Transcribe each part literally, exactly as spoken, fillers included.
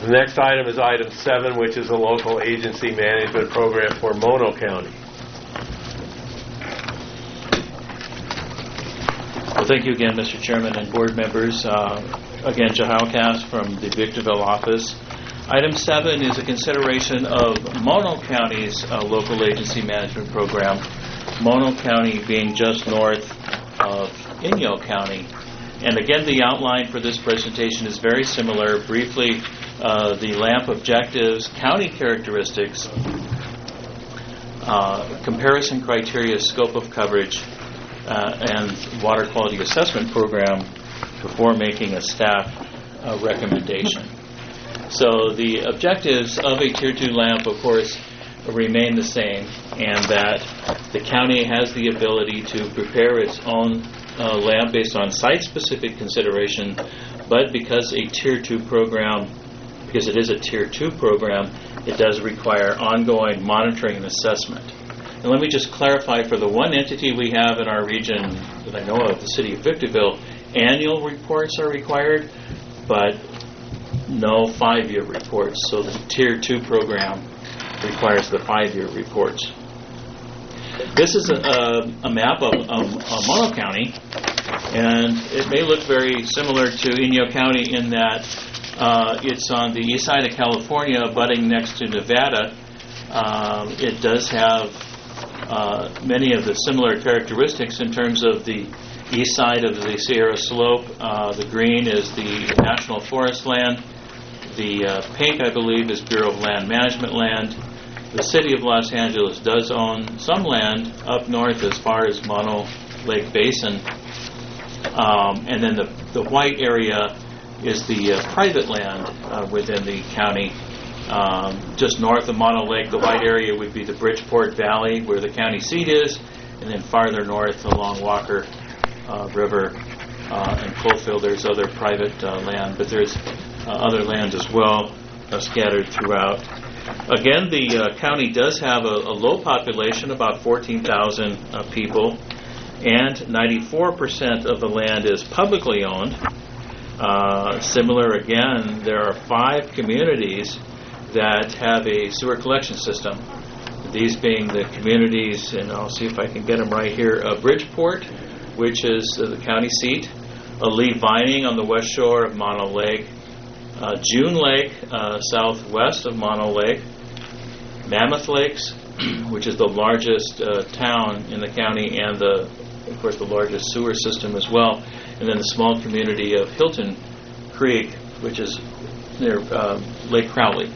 The next item is item seven, which is a local agency management program for Mono County. Well, thank you again, Mister Chairman and board members. Uh, again, Jahal Cass from the Victorville office. Item seven is a consideration of Mono County's uh, local agency management program, Mono County being just north of Inyo County. And again, the outline for this presentation is very similar. Briefly, uh, the LAMP objectives, county characteristics, uh, comparison criteria, scope of coverage, uh, and water quality assessment program before making a staff uh, recommendation. So the objectives of a Tier two LAMP, of course, remain the same, and that the county has the ability to prepare its own uh, LAMP based on site-specific consideration, but because a Tier two program, because it is a Tier two program, it does require ongoing monitoring and assessment. And let me just clarify, for the one entity we have in our region that I know of, the city of Victorville, annual reports are required, but no five-year reports. So the Tier two program requires the five-year reports. This is a, a, a map of, of, of Mono County, and it may look very similar to Inyo County in that uh, it's on the east side of California, abutting next to Nevada. Uh, it does have uh, many of the similar characteristics in terms of the east side of the Sierra Slope. Uh, the green is the National Forest land. The uh, pink, I believe, is Bureau of Land Management land. The city of Los Angeles does own some land up north as far as Mono Lake Basin. Um, and then the, the white area is the uh, private land uh, within the county. Um, just north of Mono Lake, the white area would be the Bridgeport Valley, where the county seat is, and then farther north along Walker uh, River uh, and Coalfield, there's other private uh, land, but there's uh, other land as well uh, scattered throughout. Again, the uh, county does have a, a low population, about fourteen thousand uh, people, and ninety-four percent of the land is publicly owned. Uh, similar again, there are five communities that have a sewer collection system. These being the communities, and I'll see if I can get them right here, uh, Bridgeport, which is uh, the county seat, uh, Lee Vining on the west shore of Mono Lake, uh, June Lake, uh, southwest of Mono Lake, Mammoth Lakes, which is the largest uh, town in the county and, the, of course, the largest sewer system as well, and then the small community of Hilton Creek, which is near uh, Lake Crowley.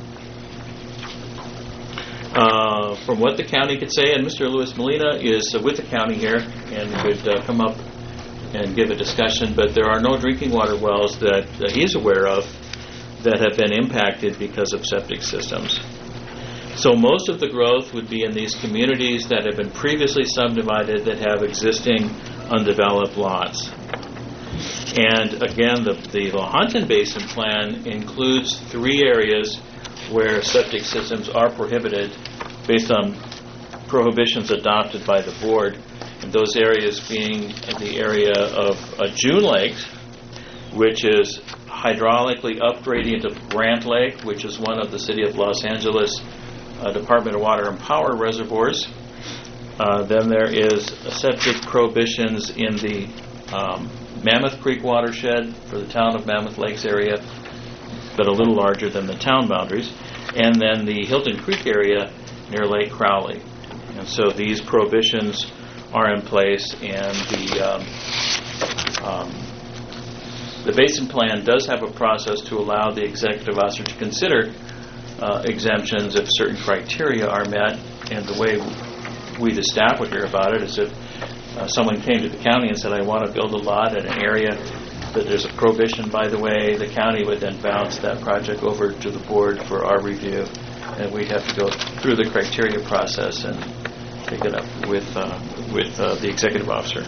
Uh, from what the county could say, and Mister Luis Molina is uh, with the county here and could uh, come up and give a discussion, but there are no drinking water wells that uh, he's aware of that have been impacted because of septic systems. So most of the growth would be in these communities that have been previously subdivided that have existing undeveloped lots. And again, the, the Lahontan Basin Plan includes three areas where septic systems are prohibited based on prohibitions adopted by the board. And those areas being the area of uh, June Lake, which is hydraulically upgrading to Grant Lake, which is one of the City of Los Angeles uh, Department of Water and Power reservoirs. Uh, then there is septic prohibitions in the um, Mammoth Creek watershed for the town of Mammoth Lakes area, but a little larger than the town boundaries, and then the Hilton Creek area near Lake Crowley. And so these prohibitions are in place, and the um, um, the basin plan does have a process to allow the executive officer to consider uh, exemptions if certain criteria are met. And the way we, the staff, would hear about it is if uh, someone came to the county and said, I want to build a lot in an area that there's a prohibition, by the way, the county would then bounce that project over to the board for our review, and we'd have to go through the criteria process and take it up with uh, with uh, the executive officer.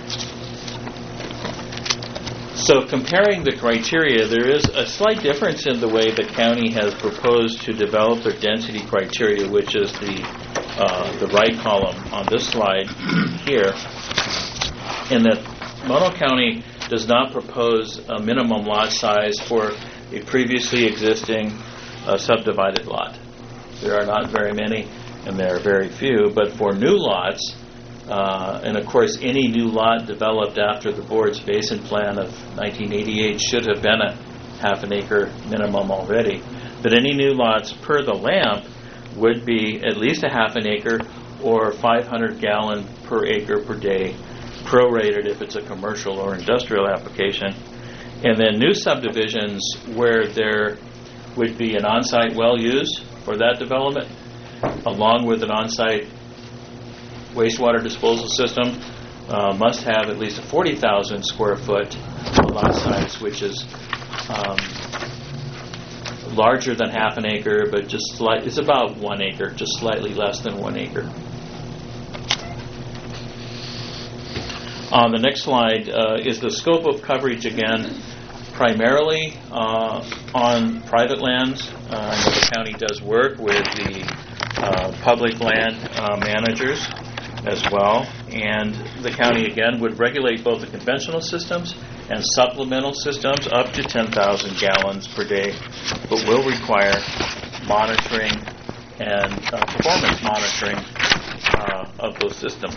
So comparing the criteria, there is a slight difference in the way the county has proposed to develop their density criteria, which is the uh, the right column on this slide here, in that Mono County does not propose a minimum lot size for a previously existing a subdivided lot. There are not very many, and there are very few, but for new lots, uh, and of course any new lot developed after the board's basin plan of nineteen eighty-eight should have been a half an acre minimum already, but any new lots per the LAMP would be at least a half an acre or five hundred gallon per acre per day, prorated if it's a commercial or industrial application. And then new subdivisions where there would be an on-site well used for that development, along with an on-site wastewater disposal system, uh, must have at least a forty thousand square foot lot size, which is um, larger than half an acre, but just slight, it's about one acre, just slightly less than one acre. On the next slide uh, is the scope of coverage again, primarily uh, on private lands. Uh, I know the county does work with the uh, public land uh, managers as well, and the county again would regulate both the conventional systems and supplemental systems up to ten thousand gallons per day, but will require monitoring and uh, performance monitoring uh, of those systems.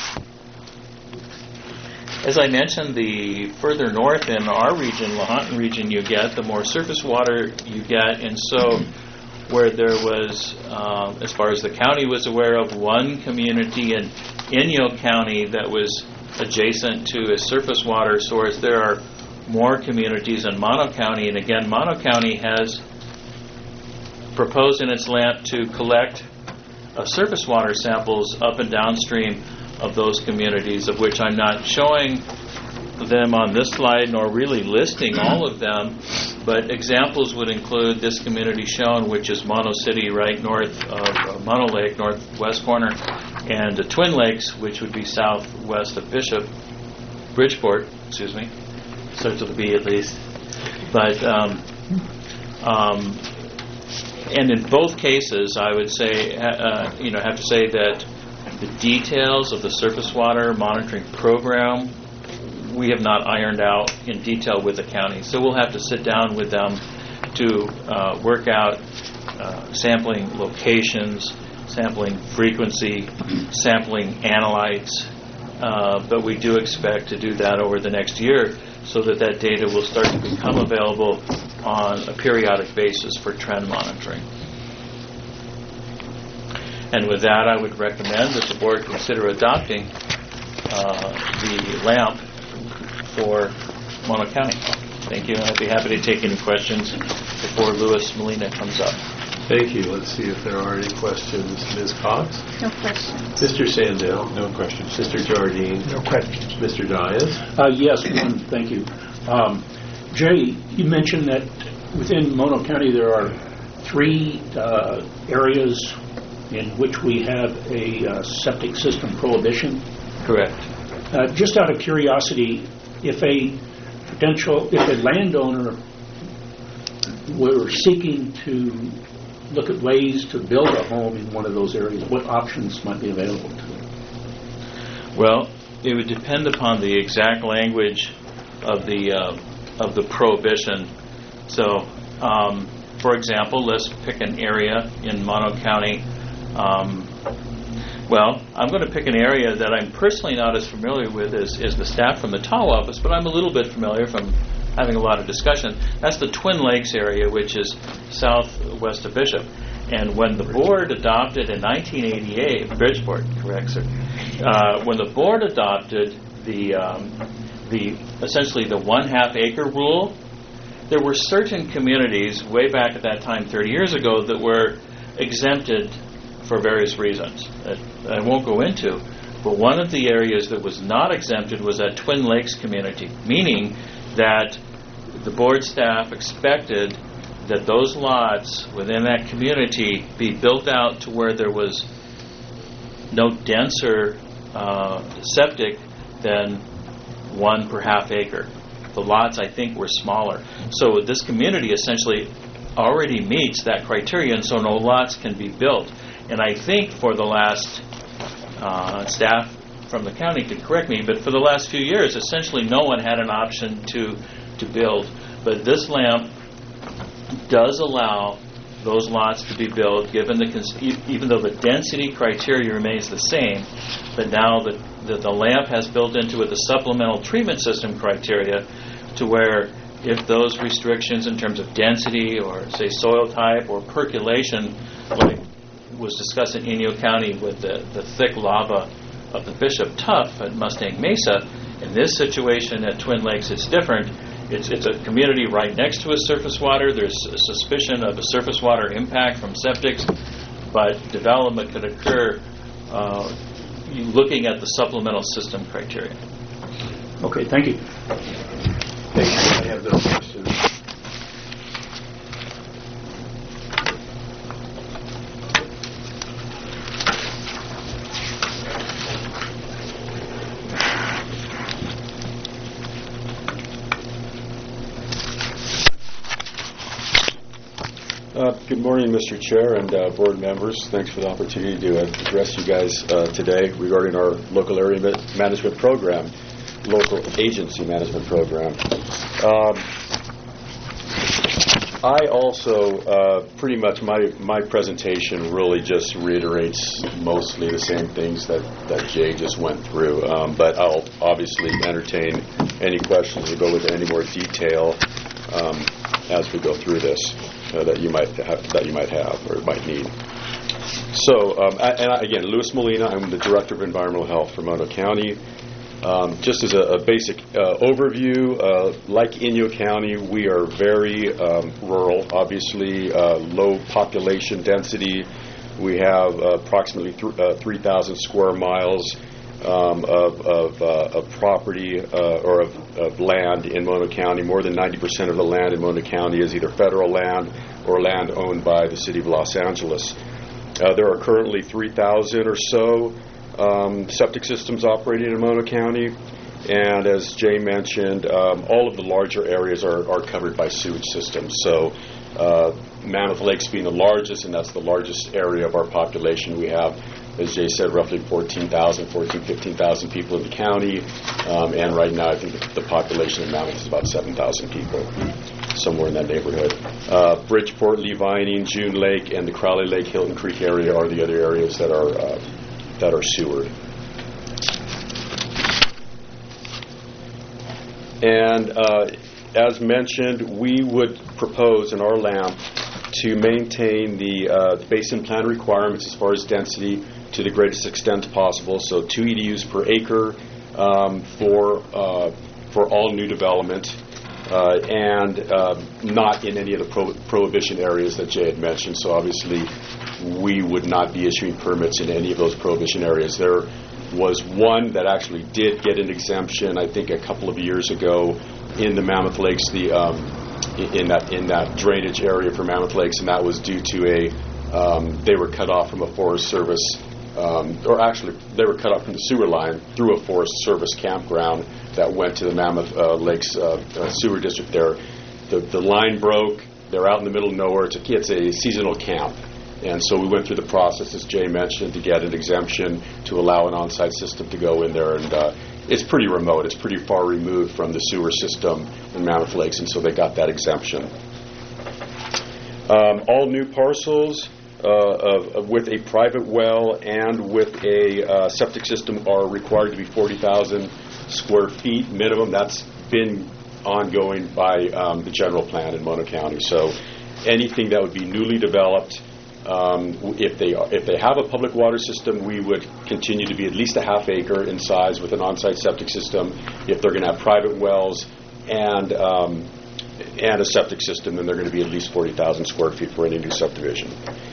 As I mentioned, the further north in our region, Lahontan region, you get, the more surface water you get, and so where there was, uh, as far as the county was aware of, one community in Inyo County that was adjacent to a surface water source, there are more communities in Mono County, and again, Mono County has proposed in its LAMP to collect uh, surface water samples up and downstream of those communities, of which I'm not showing them on this slide nor really listing all of them, but examples would include this community shown, which is Mono City right north of uh, Mono Lake, northwest corner, and uh, Twin Lakes, which would be southwest of Bishop, Bridgeport, excuse me, starts with a B at least. But um, um, and in both cases, I would say, uh, you know, have to say that the details of the surface water monitoring program we have not ironed out in detail with the county. So we'll have to sit down with them to uh, work out uh, sampling locations, sampling frequency, sampling analytes. Uh, but we do expect to do that over the next year so that that data will start to become available on a periodic basis for trend monitoring. And with that, I would recommend that the board consider adopting uh, the LAMP for Mono County. Thank you, and I'd be happy to take any questions before Louis Molina comes up. Thank you. Let's see if there are any questions. Miz Cox? No questions. Mister Sandell? No questions. Mister Jardine? No questions. Mister Dias? Uh, yes, one. Thank you. Um, Jay, you mentioned that within Mono County there are three uh, areas in which we have a uh, septic system prohibition. Correct. Uh, just out of curiosity, if a potential, if a landowner were seeking to look at ways to build a home in one of those areas, what options might be available to them? Well, it would depend upon the exact language of the uh, of the prohibition. So, um, for example, let's pick an area in Mono County. Um, well, I'm going to pick an area that I'm personally not as familiar with as, as the staff from the T A W office, but I'm a little bit familiar from having a lot of discussion. That's the Twin Lakes area, which is southwest of Bishop. And when the board adopted in nineteen eighty-eight, Bridgeport, correct, sir, uh, when the board adopted the um, the essentially the one half acre rule, there were certain communities way back at that time, thirty years ago, that were exempted for various reasons that I won't go into. But one of the areas that was not exempted was that Twin Lakes community, meaning that the board staff expected that those lots within that community be built out to where there was no denser uh, septic than one per half acre. The lots, I think, were smaller. So this community essentially already meets that criteria, and so no lots can be built. And I think for the last, uh, staff from the county could correct me, but for the last few years, essentially no one had an option to to build. But this LAMP does allow those lots to be built, given the cons- e- even though the density criteria remains the same, but now the, the, the LAMP has built into it the supplemental treatment system criteria, to where if those restrictions in terms of density or, say, soil type or percolation, like was discussed in Inyo County with the, the thick lava of the Bishop Tuff at Mustang Mesa, in this situation at Twin Lakes, it's different. It's, it's a community right next to a surface water. There's a suspicion of a surface water impact from septics, but development could occur uh, looking at the supplemental system criteria. Okay, thank you. I have no questions. Uh, good morning, Mister Chair and uh, board members. Thanks for the opportunity to uh, address you guys uh, today regarding our local area ma- management program, local agency management program. Um, I also, uh, pretty much, my, my presentation really just reiterates mostly the same things that, that Jay just went through, um, but I'll obviously entertain any questions or go into any more detail um, as we go through this. Uh, that you might have, that you might have or might need. So, um, I, and I, again, Louis Molina. I'm the Director of Environmental Health for Mono County. Um, just as a, a basic uh, overview, uh, like Inyo County, we are very um, rural. Obviously, uh, low population density. We have uh, approximately th- uh, three thousand square miles um, of, of, uh, of property uh, or of, of land in Mono County. More than ninety percent of the land in Mono County is either federal land or land owned by the City of Los Angeles. Uh, there are currently three thousand or so um, septic systems operating in Mono County, and as Jay mentioned, um, all of the larger areas are, are covered by sewage systems. So uh, Mammoth Lakes being the largest, and that's the largest area of our population. We have, as Jay said, roughly fourteen thousand, fourteen, fifteen thousand people in the county, um, and right now I think the, the population of Mammoth is about seven thousand people, somewhere in that neighborhood. Uh, Bridgeport, Lee Vining, June Lake, and the Crowley Lake, Hilton Creek area are the other areas that are uh, that are sewered. And uh, as mentioned, we would propose in our LAMP to maintain the uh, basin plan requirements as far as density to the greatest extent possible. So two E D Us per acre um, for uh, for all new development, uh, and uh, not in any of the pro- prohibition areas that Jay had mentioned. So obviously, we would not be issuing permits in any of those prohibition areas. There was one that actually did get an exemption, I think, a couple of years ago in the Mammoth Lakes, the um, in that in that drainage area for Mammoth Lakes, and that was due to a um, they were cut off from a Forest Service, um, or actually they were cut off from the sewer line through a Forest Service campground that went to the Mammoth uh, Lakes uh, uh, sewer district. There, the the line broke. They're out in the middle of nowhere. It's a, it's a seasonal camp. And so we went through the process, as Jay mentioned, to get an exemption to allow an on-site system to go in there. And uh, it's pretty remote. It's pretty far removed from the sewer system in Mammoth Lakes, and so they got that exemption. Um, all new parcels uh, of, of with a private well and with a uh, septic system are required to be forty thousand square feet minimum. That's been ongoing by um, the general plan in Mono County. So anything that would be newly developed, Um, if they if they have a public water system, we would continue to be at least a half acre in size with an on-site septic system. If they're going to have private wells and um, and a septic system, then they're going to be at least forty thousand square feet for any new subdivision.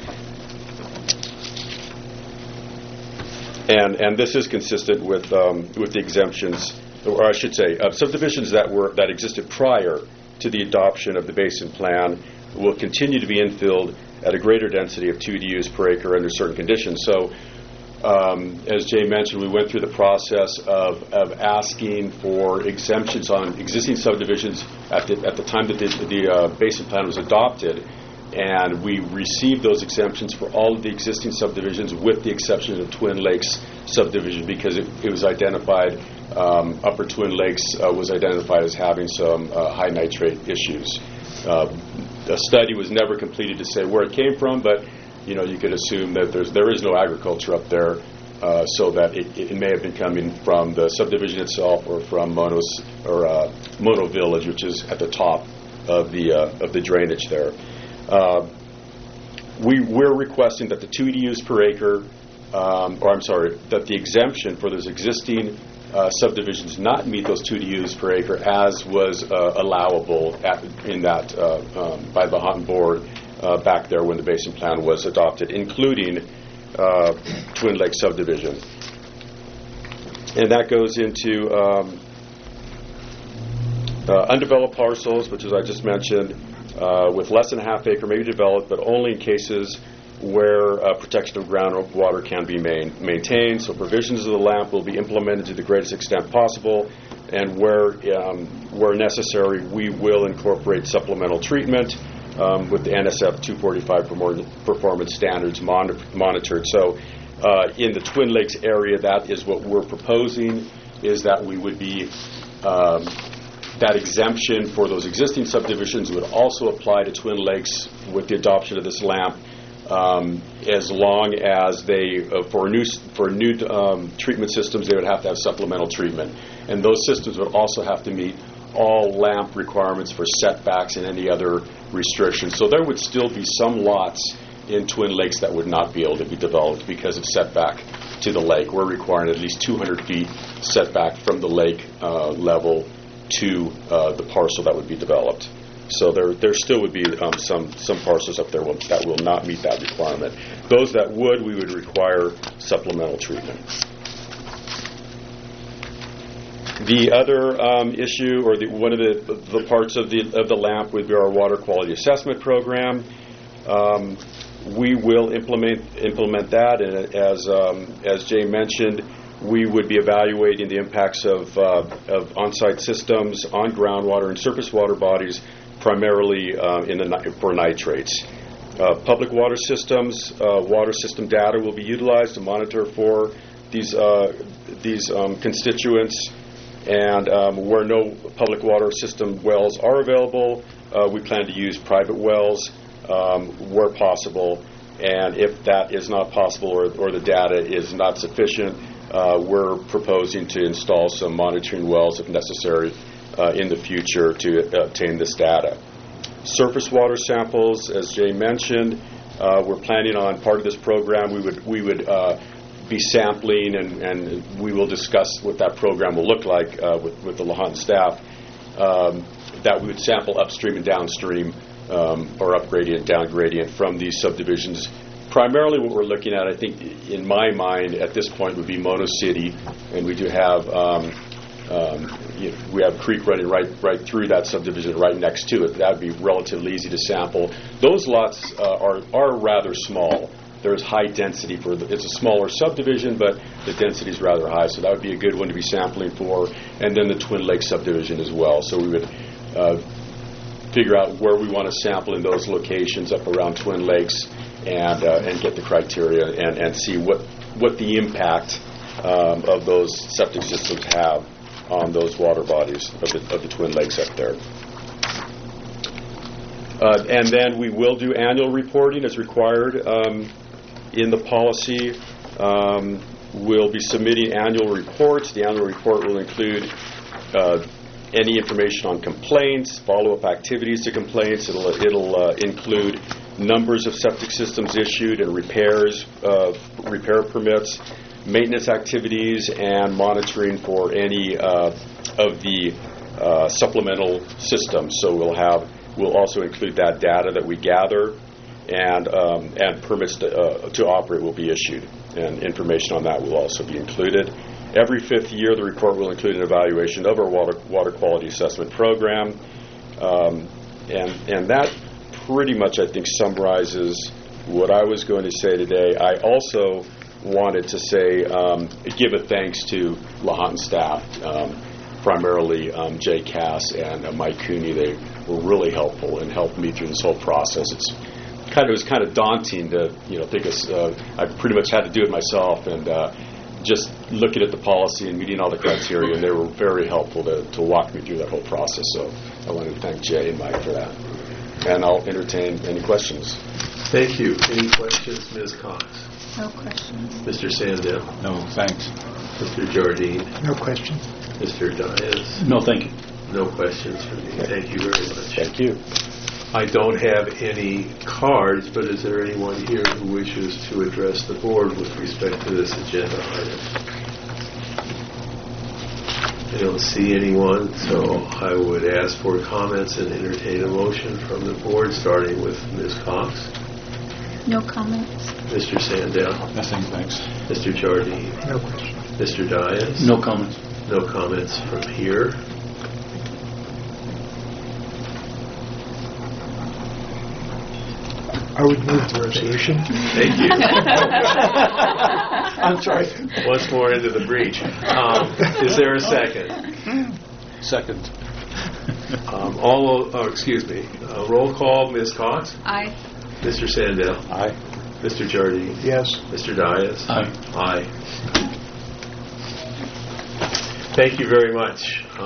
And and this is consistent with um, with the exemptions, or I should say, uh, subdivisions that were that existed prior to the adoption of the basin plan will continue to be infilled at a greater density of two E D Us per acre under certain conditions. So, um, as Jay mentioned, we went through the process of, of asking for exemptions on existing subdivisions at the, at the time that the, the uh, basin plan was adopted, and we received those exemptions for all of the existing subdivisions with the exception of Twin Lakes subdivision, because it, it was identified, um, Upper Twin Lakes uh, was identified as having some uh, high nitrate issues. Uh, a study was never completed to say where it came from, but you know, you could assume that there's there is no agriculture up there, uh, so that it, it may have been coming from the subdivision itself or from Monos or uh, Mono Village, which is at the top of the uh, of the drainage there. Uh, we we're requesting that the two E D Us per acre, um, or I'm sorry, that the exemption for those existing Uh, subdivisions not meet those two E D Us per acre as was uh, allowable at, in that uh, um, by the Lahontan Board uh, back there when the Basin Plan was adopted, including uh, Twin Lakes subdivision. And that goes into um, uh, undeveloped parcels, which, as I just mentioned, uh, with less than a half acre may be developed, but only in cases where uh, protection of groundwater can be main, maintained. So provisions of the LAMP will be implemented to the greatest extent possible, and where um, where necessary, we will incorporate supplemental treatment um, with the N S F two forty-five performance standards mon- monitored. So uh, in the Twin Lakes area, that is what we're proposing, is that we would be um, that exemption for those existing subdivisions would also apply to Twin Lakes with the adoption of this LAMP. Um, as long as they, uh, for new for new um, treatment systems, they would have to have supplemental treatment, and those systems would also have to meet all LAMP requirements for setbacks and any other restrictions. So there would still be some lots in Twin Lakes that would not be able to be developed because of setback to the lake. We're requiring at least two hundred feet setback from the lake uh, level to uh, the parcel that would be developed. So there, there still would be um, some some parcels up there will, that will not meet that requirement. Those that would, we would require supplemental treatment. The other um, issue, or the, one of the the parts of the of the LAMP, would be our water quality assessment program. Um, we will implement implement that, and as um, as Jay mentioned, we would be evaluating the impacts of uh, of on-site systems on groundwater and surface water bodies, primarily uh, in the for nitrates. Uh, public water systems, uh, water system data will be utilized to monitor for these uh, these um, constituents, and um, where no public water system wells are available, uh, we plan to use private wells um, where possible. And if that is not possible, or, or the data is not sufficient, uh, we're proposing to install some monitoring wells if necessary Uh, in the future to obtain this data. Surface water samples, as Jay mentioned, uh, we're planning on part of this program. We would we would uh, be sampling, and, and we will discuss what that program will look like uh, with, with the Lahontan staff. Um, that we would sample upstream and downstream, um, or up gradient, down gradient from these subdivisions. Primarily, what we're looking at, I think, in my mind, at this point, would be Mono City, and we do have. Um, Um, you know, we have a creek running right right through that subdivision, right next to it. That would be relatively easy to sample. Those lots uh, are are rather small. There's high density for the, it's a smaller subdivision, but the density is rather high. So that would be a good one to be sampling for. And then the Twin Lakes subdivision as well. So we would uh, figure out where we want to sample in those locations up around Twin Lakes, and uh, and get the criteria and, and see what what the impact um, of those septic systems have on those water bodies of the, of the Twin Lakes up there. Uh, and then we will do annual reporting as required um, in the policy. Um, we'll be submitting annual reports. The annual report will include uh, any information on complaints, follow-up activities to complaints. It'll, it'll uh, include numbers of septic systems issued and repairs, uh, repair permits, maintenance activities, and monitoring for any uh, of the uh, supplemental systems. So we'll have we'll also include that data that we gather, and um, and permits to, uh, to operate will be issued, and information on that will also be included. Every fifth year, the report will include an evaluation of our water water quality assessment program, um, and and that pretty much, I think, summarizes what I was going to say today. I also wanted to say, um, give a thanks to Lahontan staff, um, primarily um, Jay Cass and uh, Mike Cooney. They were really helpful and helped me through this whole process. It's kind of it was kind of daunting to you know think of, uh, I pretty much had to do it myself, and uh, just looking at the policy and meeting all the criteria. And they were very helpful to, to walk me through that whole process. So I wanted to thank Jay and Mike for that. and I'll entertain any questions. Thank you. Any questions, Miz Cox? No questions. Mister Sandell? No, thanks. Mister Jardine? No questions. Mister Dias? No, thank you. No questions for me. Thank you very much. Thank you. I don't have any cards, but is there anyone here who wishes to address the board with respect to this agenda item? I don't see anyone, so I would ask for comments and entertain a motion from the board, starting with Miz Cox. No comments. Mister Sandell? Nothing, thanks. Mister Jardine? No questions. Mister Dias? No comments. No comments from here. I would move the resolution. Thank you. I'm sorry. Once more into the breach. Um, is there a second? Second. Um, all, oh, excuse me. Uh, roll call, Miz Cox? Aye. Mister Sandell? Aye. Mister Jardine? Yes. Mister Dias? Aye. Aye. Thank you very much.